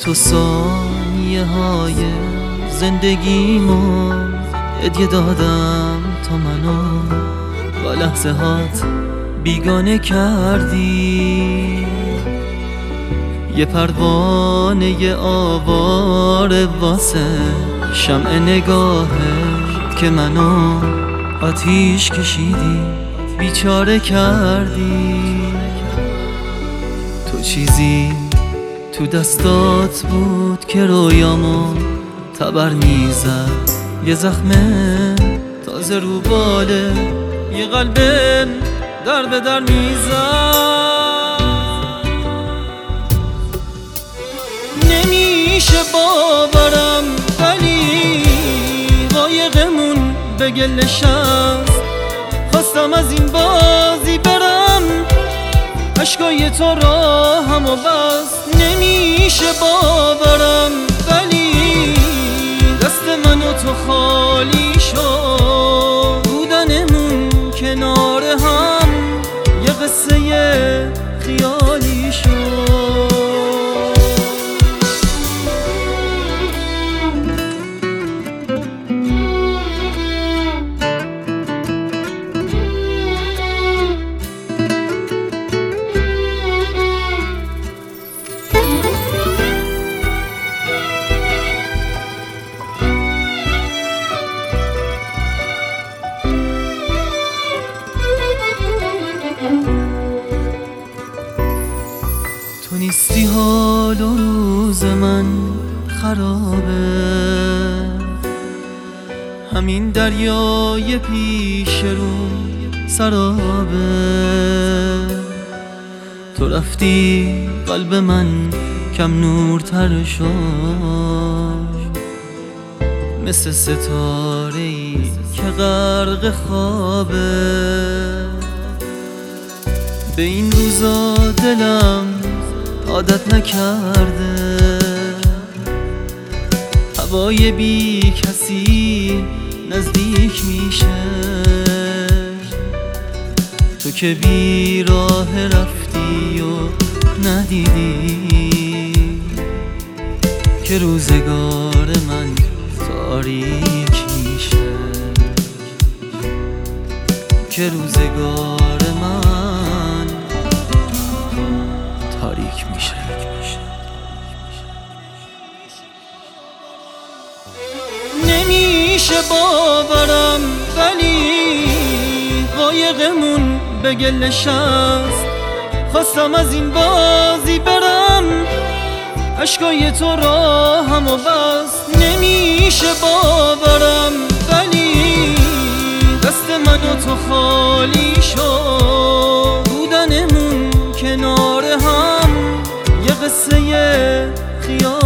تو ثانیه های زندگیمو هدیه دادم تا منو با لحظه هات بیگانه کردی. یه پروانه آواره واسه شمع نگاهت که منو آتیش کشیدی، بیچاره کردی. تو چیزی تو دستات بود که رویامو تبر میزد، یه زخم تازه رو باله یه قلبم در به در میزد. نمیشه باورم ولی قایقمون به گل نشست. خواستم از این بازی برم، عشقای تو راهمو بست. نمیشه باورم ولی دست من و تو خالی شد. بودنمون کنار هم یه قصه خیالی شد. تو نیستی حال و روز من خرابه، همین دریای پیش رو سرابه. تو رفتی قلب من کم نورتر شد، مثل ستاره‌ای که غرق خوابه. به این روزا دلم عادت نکرده، هوای بی کسی نزدیک میشه. تو که بی راه رفتی و ندیدی که روزگار من تاریک میشه، که روزگار من تاریک میشه. نمیشه باورم ولی قایقمون به گل نشست. خواستم از این بازی برم، عشقای تو راهمو بست. نمیشه باورم ولی دست من و تو خالی شد. بودنمون کنار هم یه قصه خیال